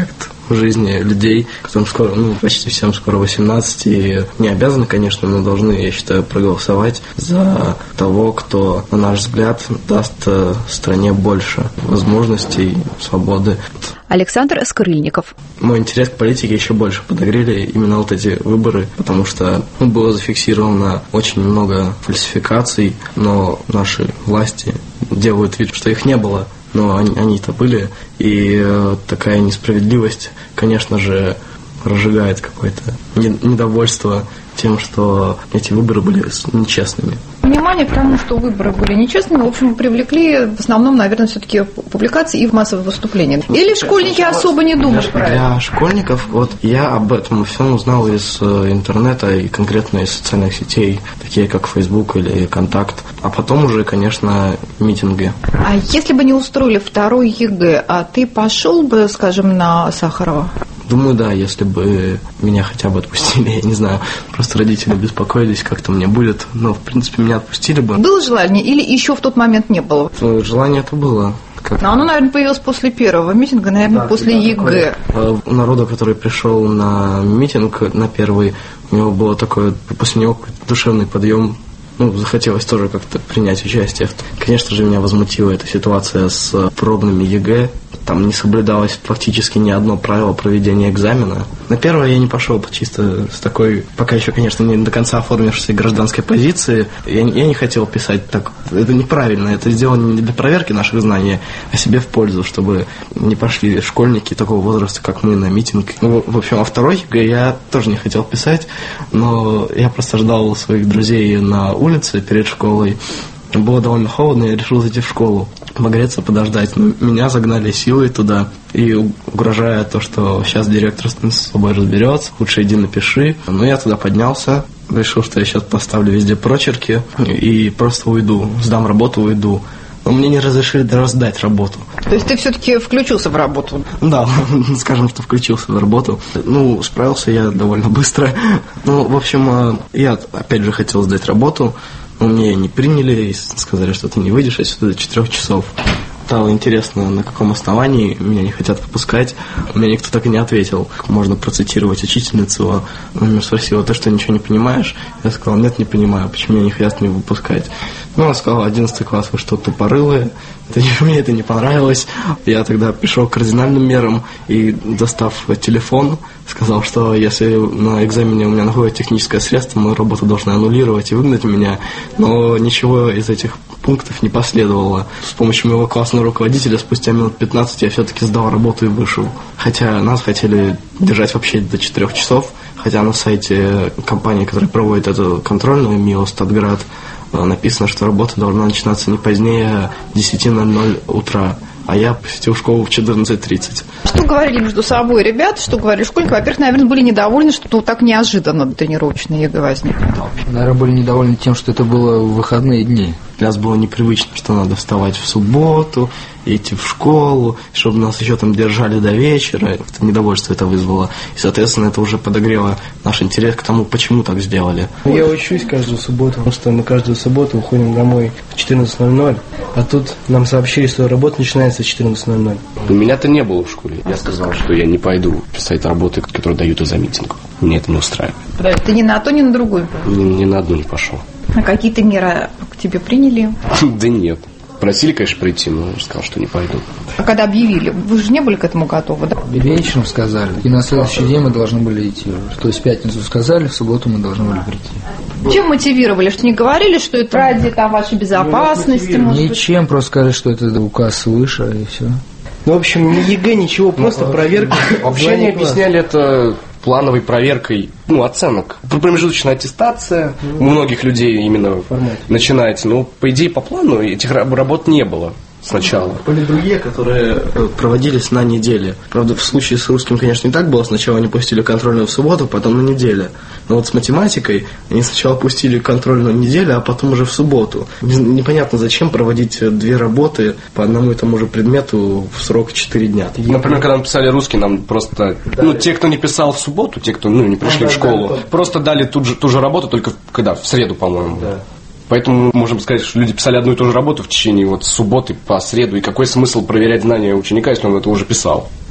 в жизни людей, которым скоро, почти всем скоро 18, и не обязаны, конечно, но должны, я считаю, проголосовать за того, кто, на наш взгляд, даст стране больше возможностей, свободы. Александр Скрыльников. Мой интерес к политике еще больше подогрели именно вот эти выборы, потому что было зафиксировано очень много фальсификаций, но наши власти делают вид, что их не было, но они-то были, и такая несправедливость, конечно же, разжигает какое-то недовольство тем, что эти выборы были нечестными. Внимание к тому, что выборы были нечестными, в общем, привлекли в основном, наверное, все-таки публикации и в массовые выступления. Или школьники особо не думают про это? Для школьников, я об этом всем узнал из интернета и конкретно из социальных сетей, такие как Facebook или Контакт, а потом уже, конечно, митинги. А если бы не устроили второй ЕГЭ, а ты пошел бы, скажем, на Сахарова? Думаю, да, если бы меня хотя бы отпустили, я не знаю, просто родители беспокоились, как там мне будет, но, в принципе, меня отпустили бы. Было желание или еще в тот момент не было? Желание это было. Но оно, наверное, появилось после первого митинга, наверное, после ЕГЭ. У народа, который пришел на митинг, на первый, у него было такое, после него душевный подъем. Захотелось тоже как-то принять участие. Конечно же, меня возмутила эта ситуация с пробными ЕГЭ. Там не соблюдалось практически ни одно правило проведения экзамена. На первое я не пошел чисто с такой, пока еще, конечно, не до конца оформившейся гражданской позиции. Я не хотел писать так. Это неправильно. Это сделано не для проверки наших знаний, а себе в пользу, чтобы не пошли школьники такого возраста, как мы, на митинг. В общем, а второй ЕГЭ я тоже не хотел писать, но я просто ждал своих друзей на улице перед школой. Было довольно холодно, я решил зайти в школу, погреться, подождать. Но меня загнали силой туда, и угрожая то, что сейчас директор с собой разберется, лучше иди напиши. Но я туда поднялся, решил, что я сейчас поставлю везде прочерки и просто уйду, сдам работу, уйду. Но мне не разрешили даже сдать работу. То есть ты все-таки включился в работу? Да, скажем, что включился в работу. Справился я довольно быстро. В общем, я опять же хотел сдать работу, но меня не приняли и сказали, что ты не выйдешь отсюда до 4 часов. Стало интересно, на каком основании меня не хотят выпускать. Мне никто так и не ответил. Можно процитировать учительницу. Она меня спросила: ты что, ничего не понимаешь? Я сказал: нет, не понимаю, почему меня не хотят не выпускать. Она сказала: 11 класс, вы что, тупорылые? Мне это не понравилось. Я тогда пришел к кардинальным мерам и, достав телефон, сказал, что если на экзамене у меня находится техническое средство, мою работу должны аннулировать и выгнать меня. Но ничего из этих пунктов не последовало. С помощью моего классного руководителя спустя минут 15 я все-таки сдал работу и вышел. Хотя нас хотели держать вообще до 4 часов, хотя на сайте компании, которая проводит эту контрольную, МИО Статград, написано, что работа должна начинаться не позднее 10:00 утра, а я посетил школу в 14:30. Что говорили между собой ребята, что говорили школьники? Во-первых, наверное, были недовольны, что так неожиданно тренировочные ЕГЭ возникли. Наверное, были недовольны тем, что это было в выходные дни. Для нас было непривычно, что надо вставать в субботу, идти в школу, чтобы нас еще там держали до вечера. Это недовольство это вызвало. И, соответственно, это уже подогрело наш интерес к тому, почему так сделали. Я учусь каждую субботу, потому что мы каждую субботу уходим домой в 14:00, а тут нам сообщили, что работа начинается в 14:00. Меня-то не было в школе. Я сказал, что я не пойду писать работы, которые дают из-за митингов. Мне это не устраивает. Ты ни на то, ни на другую? Ни на одну не пошел. А какие-то меры к тебе приняли? Да нет. Просили, конечно, прийти, но я сказал, что не пойду. А когда объявили, вы же не были к этому готовы, да? Вечером сказали, и на следующий день мы должны были идти. То есть в пятницу сказали, в субботу мы должны были прийти. Чем мотивировали? Что не говорили, что это ради вашей безопасности? Ничем, просто сказали, что это указ выше, и все. В общем, не ЕГЭ, ничего, просто проверка. Вообще они объясняли это плановой проверкой оценок. Промежуточная аттестация у многих людей именно начинается. Но, по идее, по плану этих работ не было сначала. Были другие, которые проводились на неделе. Правда, в случае с русским, конечно, не так было. Сначала они пустили контрольную в субботу, потом на неделе. Но вот с математикой они сначала пустили контрольную неделю, а потом уже в субботу. Непонятно, зачем проводить 2 работы по одному и тому же предмету в срок 4 дня. Например, когда мы писали русский, нам просто... те, кто не писал в субботу, те, кто не пришли в школу, просто дали ту же работу, только в среду, по-моему. Да. Поэтому мы можем сказать, что люди писали одну и ту же работу в течение субботы по среду. И какой смысл проверять знания ученика, если он это уже писал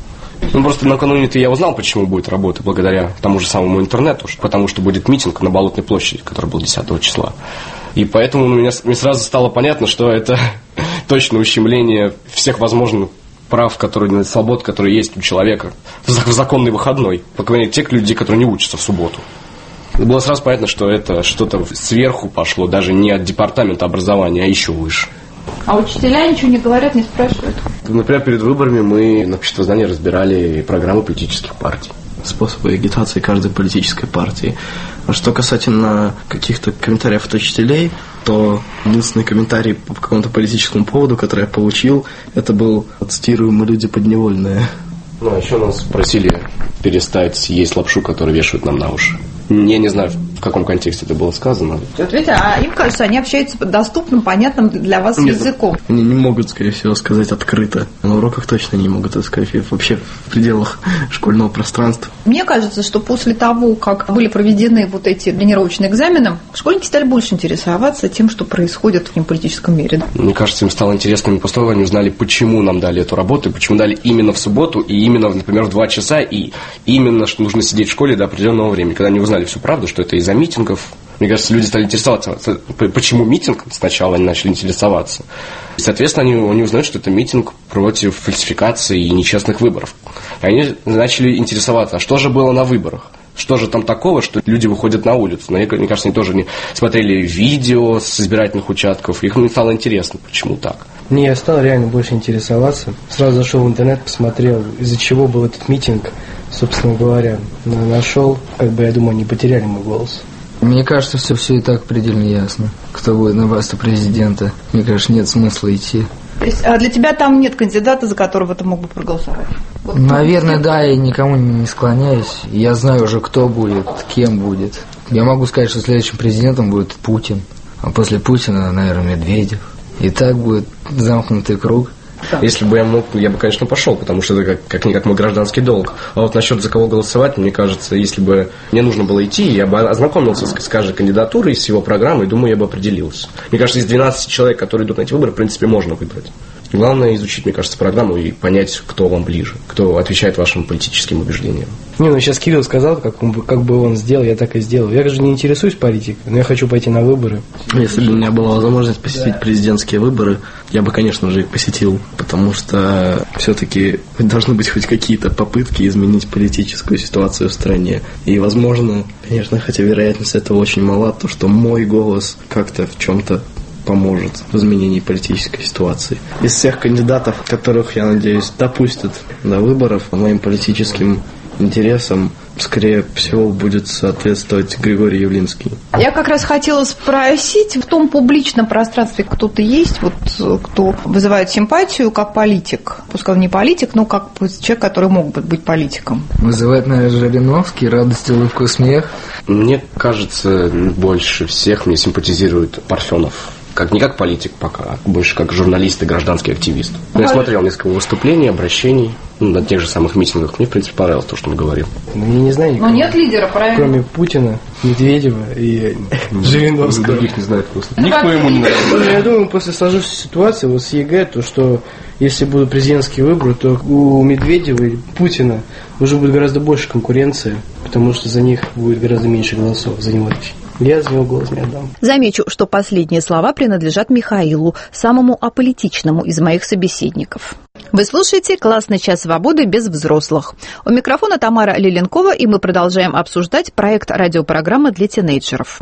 Ну, просто накануне-то я узнал, почему будет работа, благодаря тому же самому интернету, потому что будет митинг на Болотной площади, который был 10 числа. И поэтому мне сразу стало понятно, что это точно ущемление всех возможных прав, свобод, которые есть у человека в законный выходной. По крайней мере, тех людей, которые не учатся в субботу. Было сразу понятно, что это что-то сверху пошло, даже не от департамента образования, а еще выше. А учителя ничего не говорят, не спрашивают? Например, перед выборами мы на обществознании разбирали программы политических партий. Способы агитации каждой политической партии. А что касательно каких-то комментариев от учителей, то единственный комментарий по какому-то политическому поводу, который я получил, это был: цитирую, «мы люди подневольные». Ну, а еще нас просили перестать есть лапшу, которую вешают нам на уши. Я не знаю, в каком контексте это было сказано. Вот видите, а им кажется, они общаются доступным, понятным для вас языком. Они не могут, скорее всего, сказать открыто. На уроках точно не могут это сказать, вообще в пределах школьного пространства. Мне кажется, что после того, как были проведены вот эти тренировочные экзамены, школьники стали больше интересоваться тем, что происходит в политическом мире. Мне кажется, им стало интересно после того, как они узнали, почему нам дали эту работу, и почему дали именно в субботу, и именно, например, в 2 часа, и именно, что нужно сидеть в школе до определенного времени. Когда они узнали всю правду, что это из-за митингов, мне кажется, люди стали интересоваться, почему митинг, сначала они начали интересоваться. И, соответственно, они узнают, что это митинг против фальсификации и нечестных выборов. И они начали интересоваться, а что же было на выборах? Что же там такого, что люди выходят на улицу? Мне кажется, они тоже не смотрели видео с избирательных участков, их стало интересно, почему так. Я стал реально больше интересоваться. Сразу зашел в интернет, посмотрел, из-за чего был этот митинг, собственно говоря. Нашел, я думаю, они потеряли мой голос. Мне кажется, все и так предельно ясно. Кто будет на посту президента. Мне кажется, нет смысла идти. То есть, а для тебя там нет кандидата, за которого ты мог бы проголосовать? Вот, наверное, да, я никому не склоняюсь. Я знаю уже, кто будет, кем будет. Я могу сказать, что следующим президентом будет Путин. А после Путина, наверное, Медведев. И так будет замкнутый круг. Да. Если бы я мог, я бы, конечно, пошел, потому что это как-никак мой гражданский долг. А вот насчет за кого голосовать, мне кажется, если бы мне нужно было идти, я бы ознакомился с каждой кандидатурой, с его программой, и думаю, я бы определился. Мне кажется, из 12 человек, которые идут на эти выборы, в принципе, можно выбрать. Главное изучить, мне кажется, программу и понять, кто вам ближе, кто отвечает вашим политическим убеждениям. Сейчас Кирилл сказал, как бы он сделал, я так и сделал. Я же не интересуюсь политикой, но я хочу пойти на выборы. Если бы у меня была возможность посетить президентские выборы, я бы, конечно же, их посетил, потому что все-таки должны быть хоть какие-то попытки изменить политическую ситуацию в стране. И, возможно, конечно, хотя вероятность этого очень мала, то, что мой голос как-то в чем-то поможет в изменении политической ситуации. Из всех кандидатов, которых, я надеюсь, допустят до выборов, моим политическим интересам, скорее всего, будет соответствовать Григорий Явлинский. Я как раз хотела спросить, в том публичном пространстве кто-то есть, кто вызывает симпатию как политик, пускай он не политик, но как человек, который мог бы быть политиком? Вызывает, наверное, Жириновский, радость, улыбку, смех. Мне кажется, больше всех мне симпатизирует Парфенов. Не как политик пока, а больше как журналист и гражданский активист. Я смотрел несколько выступлений, обращений на тех же самых митингах. Мне, в принципе, понравилось то, что он говорил. Я не знаю никого. Но нет лидера, правильно? Кроме Путина, Медведева и Жириновского. Других не знают просто. Никто ему не нравится. Я думаю, после сложившейся ситуации с ЕГЭ, то что если будут президентские выборы, то у Медведева и Путина уже будет гораздо больше конкуренции, потому что за них будет гораздо меньше голосов, за него лично. Я за него голос не отдам. Замечу, что последние слова принадлежат Михаилу, самому аполитичному из моих собеседников. Вы слушаете «Классный час свободы без взрослых». У микрофона Тамара Лиленкова, и мы продолжаем обсуждать проект радиопрограммы для тинейджеров.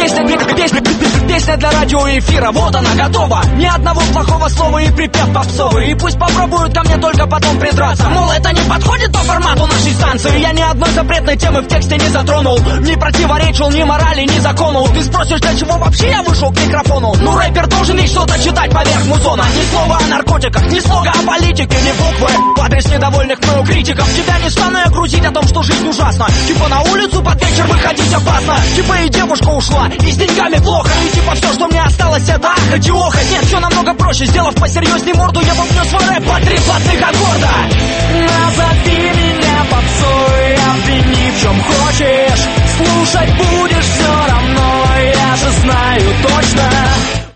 Песня для радиоэфира, вот она готова. Ни одного плохого слова и припев попсовый. И пусть попробуют ко мне только потом придраться. Мол, это не подходит по формату нашей станции. Я ни одной запретной темы в тексте не затронул. Не противоречил ни морали, ни закону. Ты спросишь, для чего вообще я вышел к микрофону? Ну, рэпер должен ведь что-то читать поверх музона. Ни слова о наркотиках, ни слога о политике, ни буквы в адрес недовольных мною критиков. Тебя не стану я грузить о том, что жизнь ужасна. Типа на улицу под вечер выходить опасно. Типа и девушка ушла, и с деньгами плохо. И типа все, что мне осталось, это ахать и охать. Нет, все намного проще, сделав посерьезней морду, я бы внес свой рэп по 3 золотых аккорда. Назови меня попсой, обвини в чем хочешь. Слушать будешь все равно, я же знаю точно.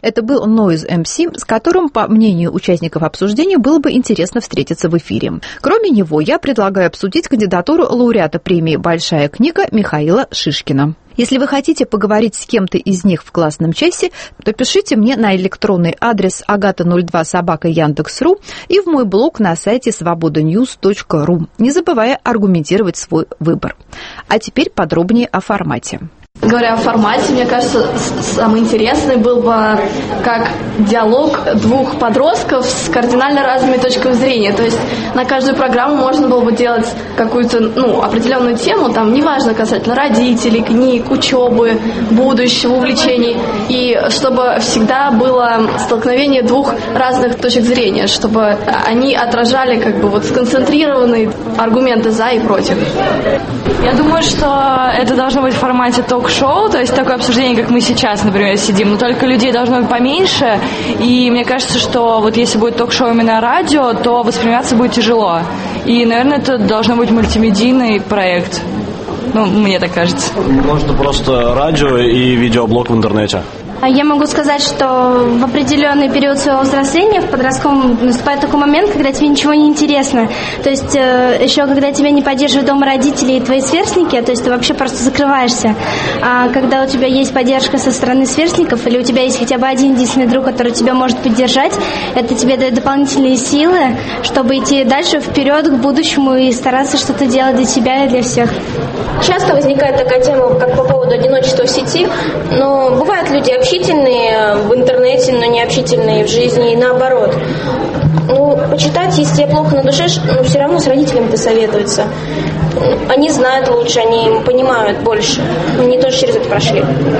Это был Noise MC, с которым, по мнению участников обсуждения, было бы интересно встретиться в эфире. Кроме него, я предлагаю обсудить кандидатуру лауреата премии «Большая книга» Михаила Шишкина. Если вы хотите поговорить с кем-то из них в классном часе, то пишите мне на электронный адрес agata02@yandex.ru и в мой блог на сайте svobodanews.ru, не забывая аргументировать свой выбор. А теперь подробнее о формате. Говоря о формате, мне кажется, самый интересный был бы как диалог двух подростков с кардинально разными точками зрения. То есть на каждую программу можно было бы делать какую-то определенную тему, там, неважно, касательно родителей, книг, учебы, будущего, увлечений. И чтобы всегда было столкновение двух разных точек зрения, чтобы они отражали сконцентрированные аргументы за и против. Я думаю, что это должно быть в формате ток-шоу, то есть такое обсуждение, как мы сейчас, например, сидим, но только людей должно быть поменьше, и мне кажется, что вот если будет ток-шоу именно радио, то восприниматься будет тяжело. И, наверное, это должно быть мультимедийный проект. Мне так кажется. Может, просто радио и видеоблог в интернете. Я могу сказать, что в определенный период своего взросления, в подростковом, наступает такой момент, когда тебе ничего не интересно. То есть еще когда тебя не поддерживают дома родители и твои сверстники, то есть ты вообще просто закрываешься. А когда у тебя есть поддержка со стороны сверстников, или у тебя есть хотя бы один единственный друг, который тебя может поддержать, это тебе дает дополнительные силы, чтобы идти дальше вперед к будущему и стараться что-то делать для себя и для всех. Часто возникает такая тема, как по поводу одиночества в сети, но бывают люди общительные в интернете, но не общительные в жизни и наоборот. Почитать, если тебе плохо на душе, все равно с родителями-то советуются. Они знают лучше, они понимают больше. Они тоже через это прошли.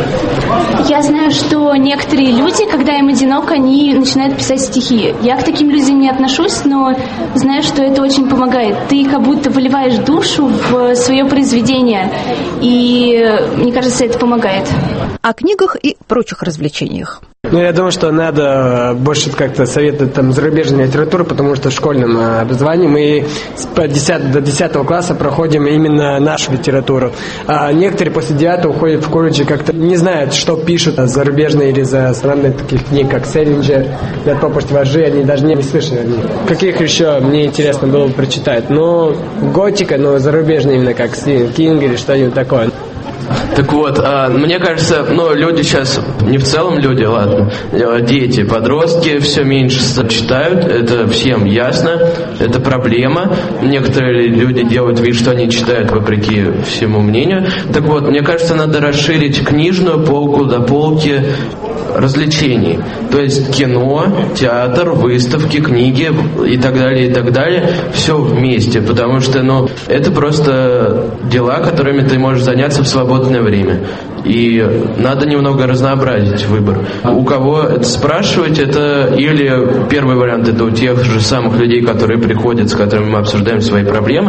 Я знаю, что некоторые люди, когда им одиноко, они начинают писать стихи. Я к таким людям не отношусь, но знаю, что это очень помогает. Ты как будто выливаешь душу в свое произведение, и мне кажется, это помогает. О книгах и прочих развлечениях. Я думаю, что надо больше как-то советовать зарубежную литературу, потому что в школьном образовании мы до 10 класса проходим именно нашу литературу. А некоторые после 9 уходят в колледж, как-то не знают, что пишут зарубежные или за страны таких книг, как Селлинджер, «Для пропасть вожжи», они даже не слышали о них. Каких еще мне интересно было бы прочитать? Готика, но зарубежные именно, как Стивен Кинг или что-нибудь такое. Так вот, мне кажется, люди сейчас, не в целом люди, ладно, дети, подростки все меньше читают, это всем ясно, это проблема. Некоторые люди делают вид, что они читают вопреки всему мнению. Так вот, мне кажется, надо расширить книжную полку до полки развлечений. То есть кино, театр, выставки, книги и так далее, все вместе. Потому что, это просто дела, которыми ты можешь заняться в свободное время. И надо немного разнообразить выбор. У кого это спрашивать, это или первый вариант, это у тех же самых людей, которые приходят, с которыми мы обсуждаем свои проблемы,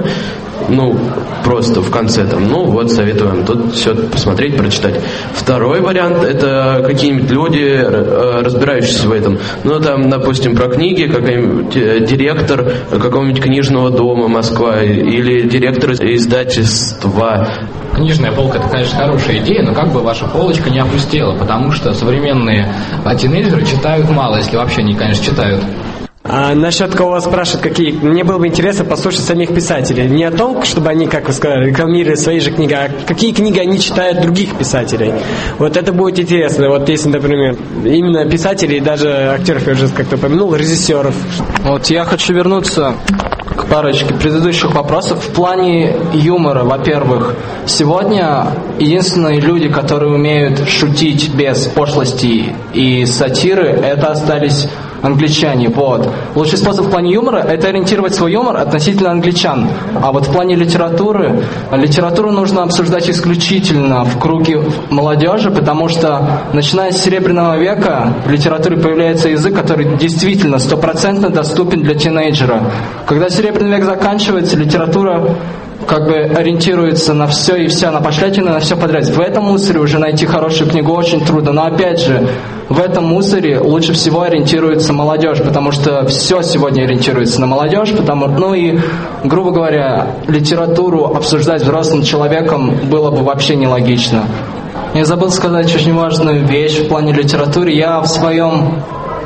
просто в конце советуем тут все посмотреть, прочитать. Второй вариант, это какие-нибудь люди, разбирающиеся в этом. Допустим, про книги, какой-нибудь директор какого-нибудь книжного дома Москва или директор издательства. Книжная полка – это, конечно, хорошая идея, но как бы ваша полочка не опустела, потому что современные тинейджеры читают мало, если вообще они, конечно, читают. А насчет кого спрашивают, какие... Мне было бы интересно послушать самих писателей. Не о том, чтобы они, как вы сказали, рекламировали свои же книги, а какие книги они читают других писателей. Вот это будет интересно. Вот если, например, именно писателей, даже актеров, я уже как-то упомянул, режиссеров. Я хочу вернуться к парочке предыдущих вопросов. В плане юмора, во-первых, сегодня единственные люди, которые умеют шутить без пошлости и сатиры, это остались англичане. Лучший способ в плане юмора – это ориентировать свой юмор относительно англичан. А в плане литературу нужно обсуждать исключительно в круге молодежи, потому что, начиная с Серебряного века, в литературе появляется язык, который действительно 100% доступен для тинейджера. Когда Серебряный век заканчивается, литература ориентируется на все и вся, на пошлятину, на все подряд. В этом мусоре уже найти хорошую книгу очень трудно. Но опять же, в этом мусоре лучше всего ориентируется молодежь, потому что все сегодня ориентируется на молодежь, и, грубо говоря, литературу обсуждать взрослым человеком было бы вообще нелогично. Я забыл сказать очень важную вещь в плане литературы. Я в своем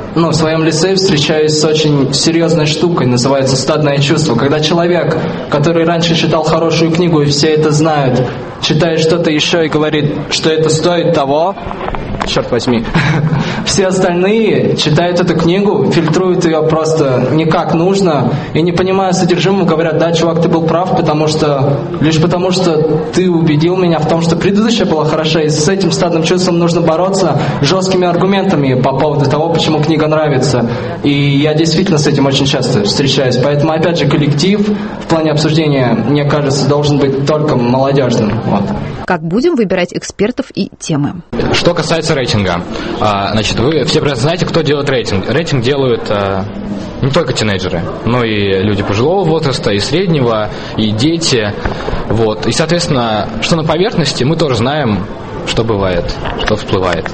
лицее встречаюсь с очень серьезной штукой, называется «стадное чувство». Когда человек, который раньше читал хорошую книгу и все это знают, читает что-то еще и говорит, что это стоит того, черт возьми, все остальные читают эту книгу, фильтруют ее просто не как нужно и, не понимая содержимого, говорят: да, чувак, ты был прав, лишь потому что ты убедил меня в том, что предыдущая была хороша, и с этим стадным чувством нужно бороться жесткими аргументами по поводу того, почему книга нравится. И я действительно с этим очень часто встречаюсь. Поэтому, опять же, коллектив в плане обсуждения, мне кажется, должен быть только молодежным. Вот. Как будем выбирать экспертов и темы? Что касается рейтинга, значит, вы все прекрасно знаете, кто делает рейтинг. Рейтинг делают не только тинейджеры, но и люди пожилого возраста, и среднего, и дети. Вот. И, соответственно, что на поверхности, мы тоже знаем, что бывает, что всплывает.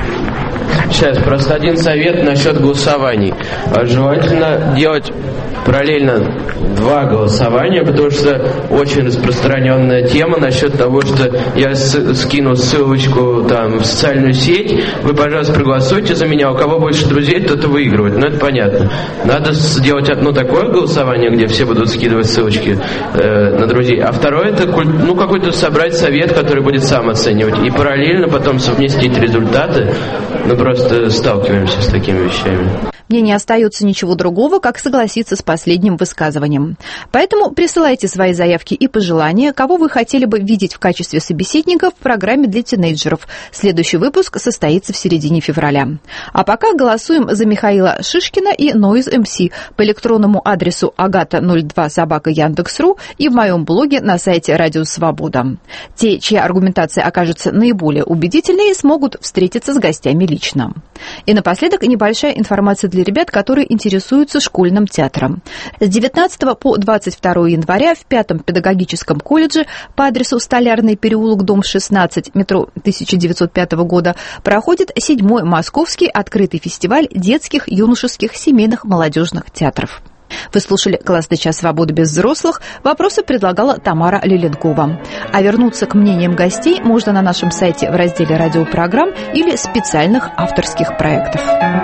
Сейчас просто один совет насчет голосований. Желательно делать параллельно 2 голосования, потому что очень распространенная тема насчет того, что я скину ссылочку там в социальную сеть, вы, пожалуйста, проголосуйте за меня, у кого больше друзей, тот и выигрывает. Ну, это понятно. Надо сделать одно такое голосование, где все будут скидывать ссылочки на друзей, а второе — это какой-то собрать совет, который будет сам оценивать, и параллельно потом совместить результаты. Мы просто сталкиваемся с такими вещами. Мне не остается ничего другого, как согласиться с последним высказыванием. Поэтому присылайте свои заявки и пожелания, кого вы хотели бы видеть в качестве собеседника в программе для тинейджеров. Следующий выпуск состоится в середине февраля. А пока голосуем за Михаила Шишкина и Noise MC по электронному адресу agata02@yandex.ru и в моем блоге на сайте Радио Свобода. Те, чья аргументация окажется наиболее убедительной, смогут встретиться с гостями лично. И напоследок небольшая информация для ребят, которые интересуются школьным театром. С 19 по 22 января в 5-м педагогическом колледже по адресу Столярный переулок, дом 16, метро 1905 года проходит 7-й Московский открытый фестиваль детских, юношеских, семейных, молодежных театров. Вы слушали «Классный час свободы без взрослых». Вопросы предлагала Тамара Лиленкова. А вернуться к мнениям гостей можно на нашем сайте в разделе радиопрограмм или специальных авторских проектов.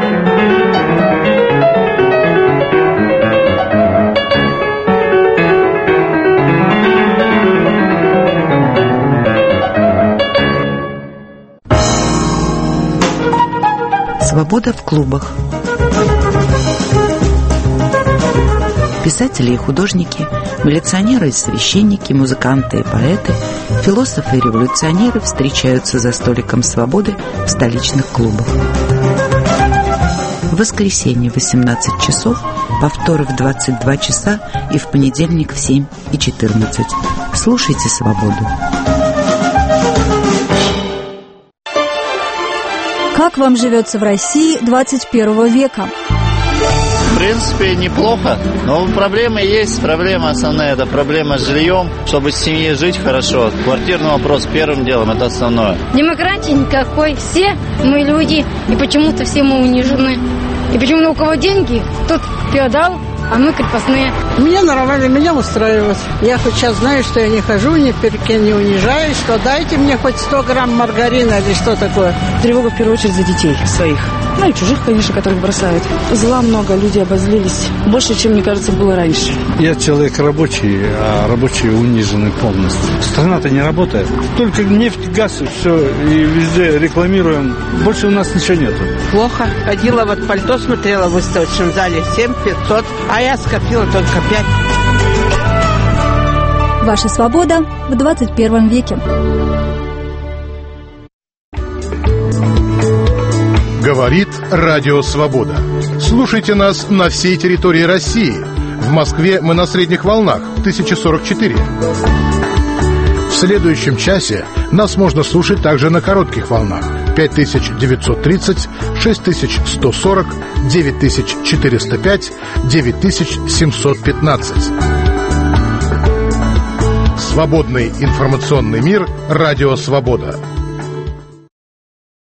Свобода в клубах. Писатели и художники, милиционеры и священники, музыканты и поэты, философы и революционеры встречаются за столиком свободы в столичных клубах. В воскресенье в 18 часов, повторы в 22 часа и в понедельник в 7 и 14. Слушайте «Свободу». Как вам живется в России 21 века? В принципе, неплохо, но проблемы есть. Проблема основная – это проблема с жильем. Чтобы с семьей жить хорошо, квартирный вопрос первым делом – это основное. Демократии никакой. Все мы люди, и почему-то все мы унижены. И почему-то у кого деньги, тот феодал, а мы крепостные. Мне нормально, меня устраивает. Я хоть сейчас знаю, что я не хожу, ни перед кем не унижаюсь, что дайте мне хоть 100 грамм маргарина или что такое. Тревога в первую очередь за детей своих. Ну и чужих, конечно, которых бросают. Зла много, люди обозлились. Больше, чем, мне кажется, было раньше. Я человек рабочий, а рабочие унижены полностью. Страна-то не работает. Только нефть, газ и все. И везде рекламируем. Больше у нас ничего нету. Плохо. Ходила, вот пальто смотрела в выставочном зале 7500, а я скопила только 5. Ваша свобода в 21 веке. Говорит Радио Свобода. Слушайте нас на всей территории России. В Москве мы на средних волнах 1044. В следующем часе нас можно слушать также на коротких волнах 5930, 6140, 9405, 9715. Свободный информационный мир. Радио Свобода.